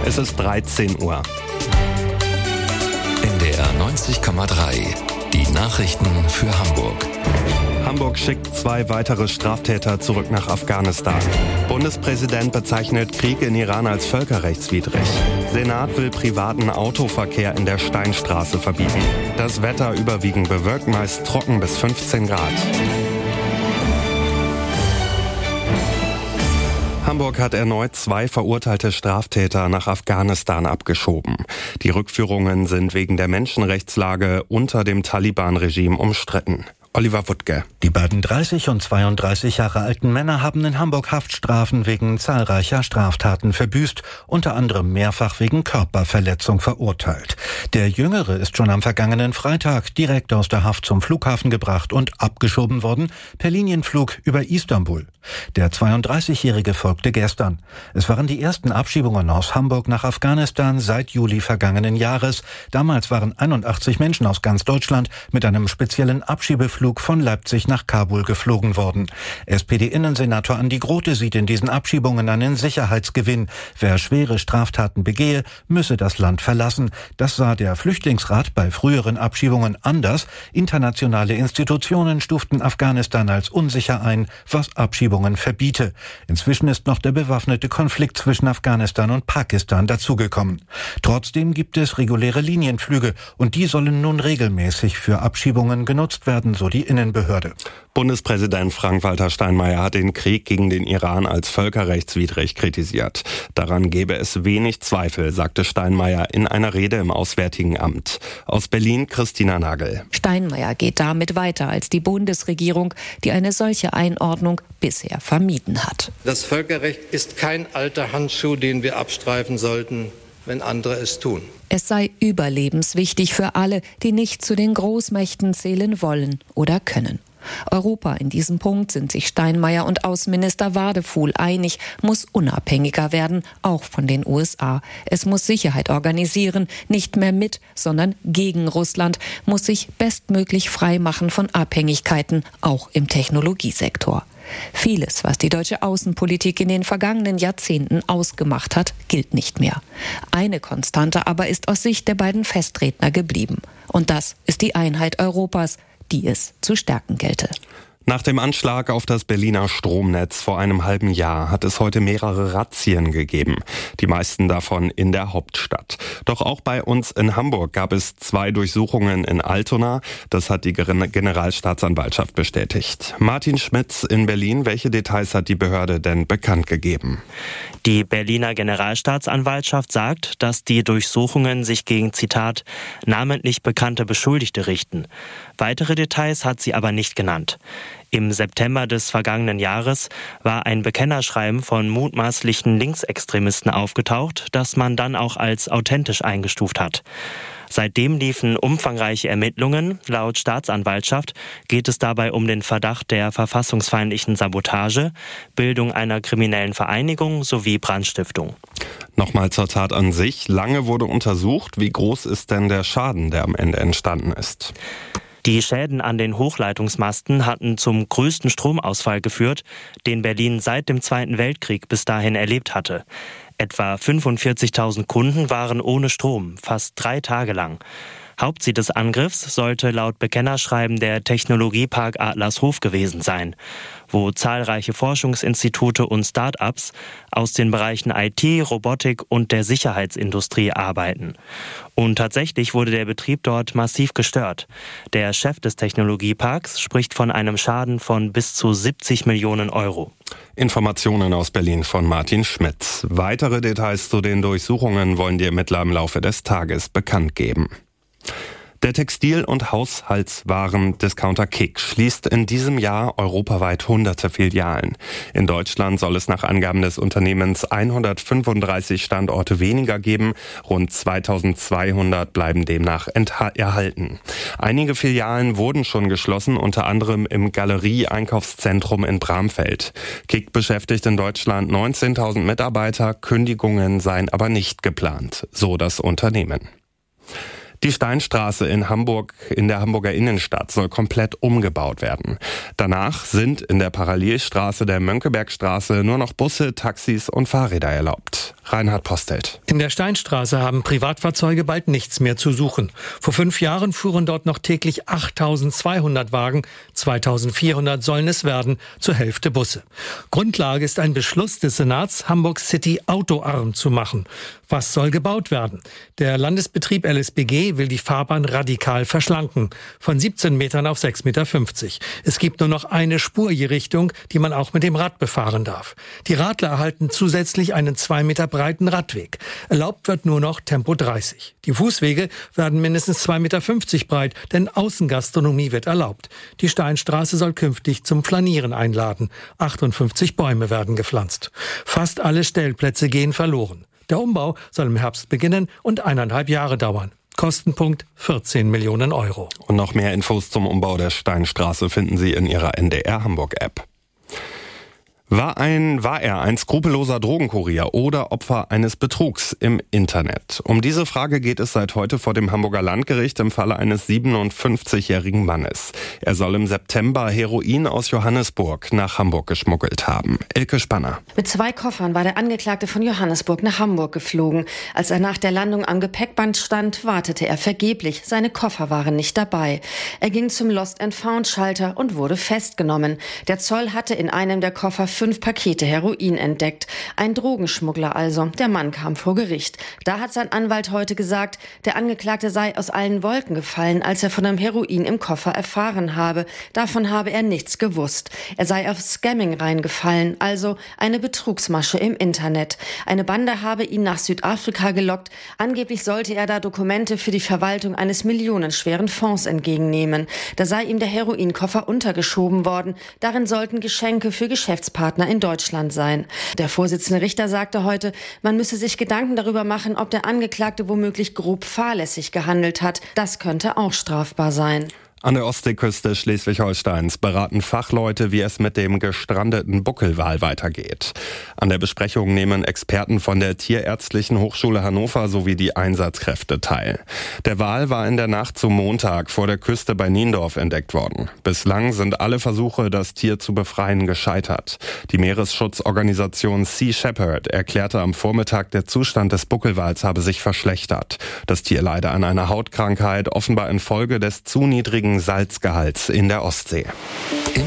Es ist 13 Uhr. NDR 90,3. Die Nachrichten für Hamburg. Hamburg schickt 2 weitere Straftäter zurück nach Afghanistan. Bundespräsident bezeichnet Krieg in Iran als völkerrechtswidrig. Senat will privaten Autoverkehr in der Steinstraße verbieten. Das Wetter überwiegend bewölkt, meist trocken bis 15 Grad. Hamburg hat erneut 2 verurteilte Straftäter nach Afghanistan abgeschoben. Die Rückführungen sind wegen der Menschenrechtslage unter dem Taliban-Regime umstritten. Oliver Wuttke. Die beiden 30 und 32 Jahre alten Männer haben in Hamburg Haftstrafen wegen zahlreicher Straftaten verbüßt, unter anderem mehrfach wegen Körperverletzung verurteilt. Der Jüngere ist schon am vergangenen Freitag direkt aus der Haft zum Flughafen gebracht und abgeschoben worden, per Linienflug über Istanbul. Der 32-Jährige folgte gestern. Es waren die ersten Abschiebungen aus Hamburg nach Afghanistan seit Juli vergangenen Jahres. Damals waren 81 Menschen aus ganz Deutschland mit einem speziellen Abschiebeflug von Leipzig nach Kabul geflogen worden. SPD-Innensenator Andi Grote sieht in diesen Abschiebungen einen Sicherheitsgewinn. Wer schwere Straftaten begehe, müsse das Land verlassen. Das sah der Flüchtlingsrat bei früheren Abschiebungen anders. Internationale Institutionen stuften Afghanistan als unsicher ein, was Abschiebungen verbiete. Inzwischen ist noch der bewaffnete Konflikt zwischen Afghanistan und Pakistan dazugekommen. Trotzdem gibt es reguläre Linienflüge und die sollen nun regelmäßig für Abschiebungen genutzt werden, so die Innenbehörde. Bundespräsident Frank-Walter Steinmeier hat den Krieg gegen den Iran als völkerrechtswidrig kritisiert. Daran gebe es wenig Zweifel, sagte Steinmeier in einer Rede im Auswärtigen Amt. Aus Berlin Christina Nagel. Steinmeier geht damit weiter als die Bundesregierung, die eine solche Einordnung bisher vermieden hat. Das Völkerrecht ist kein alter Handschuh, den wir abstreifen sollten, wenn andere es tun. Es sei überlebenswichtig für alle, die nicht zu den Großmächten zählen wollen oder können. Europa in diesem Punkt sind sich Steinmeier und Außenminister Wadefuhl einig, muss unabhängiger werden, auch von den USA. Es muss Sicherheit organisieren, nicht mehr mit, sondern gegen Russland, muss sich bestmöglich frei machen von Abhängigkeiten, auch im Technologiesektor. Vieles, was die deutsche Außenpolitik in den vergangenen Jahrzehnten ausgemacht hat, gilt nicht mehr. Eine Konstante aber ist aus Sicht der beiden Festredner geblieben. Und das ist die Einheit Europas, die es zu stärken gelte. Nach dem Anschlag auf das Berliner Stromnetz vor einem halben Jahr hat es heute mehrere Razzien gegeben. Die meisten davon in der Hauptstadt. Doch auch bei uns in Hamburg gab es 2 Durchsuchungen in Altona. Das hat die Generalstaatsanwaltschaft bestätigt. Martin Schmitz in Berlin. Welche Details hat die Behörde denn bekannt gegeben? Die Berliner Generalstaatsanwaltschaft sagt, dass die Durchsuchungen sich gegen, Zitat, namentlich bekannte Beschuldigte richten. Weitere Details hat sie aber nicht genannt. Im September des vergangenen Jahres war ein Bekennerschreiben von mutmaßlichen Linksextremisten aufgetaucht, das man dann auch als authentisch eingestuft hat. Seitdem liefen umfangreiche Ermittlungen. Laut Staatsanwaltschaft geht es dabei um den Verdacht der verfassungsfeindlichen Sabotage, Bildung einer kriminellen Vereinigung sowie Brandstiftung. Nochmal zur Tat an sich. Lange wurde untersucht. Wie groß ist denn der Schaden, der am Ende entstanden ist? Die Schäden an den Hochleitungsmasten hatten zum größten Stromausfall geführt, den Berlin seit dem Zweiten Weltkrieg bis dahin erlebt hatte. Etwa 45.000 Kunden waren ohne Strom, fast 3 Tage lang. Hauptziel des Angriffs sollte laut Bekennerschreiben der Technologiepark Adlershof gewesen sein, wo zahlreiche Forschungsinstitute und Start-ups aus den Bereichen IT, Robotik und der Sicherheitsindustrie arbeiten. Und tatsächlich wurde der Betrieb dort massiv gestört. Der Chef des Technologieparks spricht von einem Schaden von bis zu 70 Millionen Euro. Informationen aus Berlin von Martin Schmitz. Weitere Details zu den Durchsuchungen wollen die Ermittler im Laufe des Tages bekannt geben. Der Textil- und Haushaltswaren-Discounter KiK schließt in diesem Jahr europaweit hunderte Filialen. In Deutschland soll es nach Angaben des Unternehmens 135 Standorte weniger geben. Rund 2200 bleiben demnach erhalten. Einige Filialen wurden schon geschlossen, unter anderem im Galerie-Einkaufszentrum in Bramfeld. KiK beschäftigt in Deutschland 19.000 Mitarbeiter. Kündigungen seien aber nicht geplant, so das Unternehmen. Die Steinstraße in Hamburg, in der Hamburger Innenstadt, soll komplett umgebaut werden. Danach sind in der Parallelstraße der Mönckebergstraße nur noch Busse, Taxis und Fahrräder erlaubt. Reinhard Postelt. In der Steinstraße haben Privatfahrzeuge bald nichts mehr zu suchen. Vor 5 Jahren fuhren dort noch täglich 8.200 Wagen. 2.400 sollen es werden, zur Hälfte Busse. Grundlage ist ein Beschluss des Senats, Hamburg City autoarm zu machen. Was soll gebaut werden? Der Landesbetrieb LSBG will die Fahrbahn radikal verschlanken. Von 17 Metern auf 6,50 Meter. Es gibt nur noch eine Spur je Richtung, die man auch mit dem Rad befahren darf. Die Radler erhalten zusätzlich einen 2 Meter breiten Radweg. Erlaubt wird nur noch Tempo 30. Die Fußwege werden mindestens 2,50 Meter breit, denn Außengastronomie wird erlaubt. Die Steinstraße soll künftig zum Flanieren einladen. 58 Bäume werden gepflanzt. Fast alle Stellplätze gehen verloren. Der Umbau soll im Herbst beginnen und 1,5 Jahre dauern. Kostenpunkt 14 Millionen Euro. Und noch mehr Infos zum Umbau der Steinstraße finden Sie in Ihrer NDR Hamburg-App. War er ein skrupelloser Drogenkurier oder Opfer eines Betrugs im Internet? Um diese Frage geht es seit heute vor dem Hamburger Landgericht im Falle eines 57-jährigen Mannes. Er soll im September Heroin aus Johannesburg nach Hamburg geschmuggelt haben. Elke Spanner. Mit 2 Koffern war der Angeklagte von Johannesburg nach Hamburg geflogen. Als er nach der Landung am Gepäckband stand, wartete er vergeblich. Seine Koffer waren nicht dabei. Er ging zum Lost-and-Found-Schalter und wurde festgenommen. Der Zoll hatte in einem der Koffer 5 Pakete Heroin entdeckt. Ein Drogenschmuggler also. Der Mann kam vor Gericht. Da hat sein Anwalt heute gesagt, der Angeklagte sei aus allen Wolken gefallen, als er von dem Heroin im Koffer erfahren habe. Davon habe er nichts gewusst. Er sei auf Scamming reingefallen, also eine Betrugsmasche im Internet. Eine Bande habe ihn nach Südafrika gelockt. Angeblich sollte er da Dokumente für die Verwaltung eines millionenschweren Fonds entgegennehmen. Da sei ihm der Heroinkoffer untergeschoben worden. Darin sollten Geschenke für Geschäftspartner in Deutschland sein. Der Vorsitzende Richter sagte heute, man müsse sich Gedanken darüber machen, ob der Angeklagte womöglich grob fahrlässig gehandelt hat. Das könnte auch strafbar sein. An der Ostseeküste Schleswig-Holsteins beraten Fachleute, wie es mit dem gestrandeten Buckelwal weitergeht. An der Besprechung nehmen Experten von der Tierärztlichen Hochschule Hannover sowie die Einsatzkräfte teil. Der Wal war in der Nacht zum Montag vor der Küste bei Niendorf entdeckt worden. Bislang sind alle Versuche, das Tier zu befreien, gescheitert. Die Meeresschutzorganisation Sea Shepherd erklärte am Vormittag, der Zustand des Buckelwals habe sich verschlechtert. Das Tier leide an einer Hautkrankheit, offenbar infolge des zu niedrigen Salzgehalts in der Ostsee.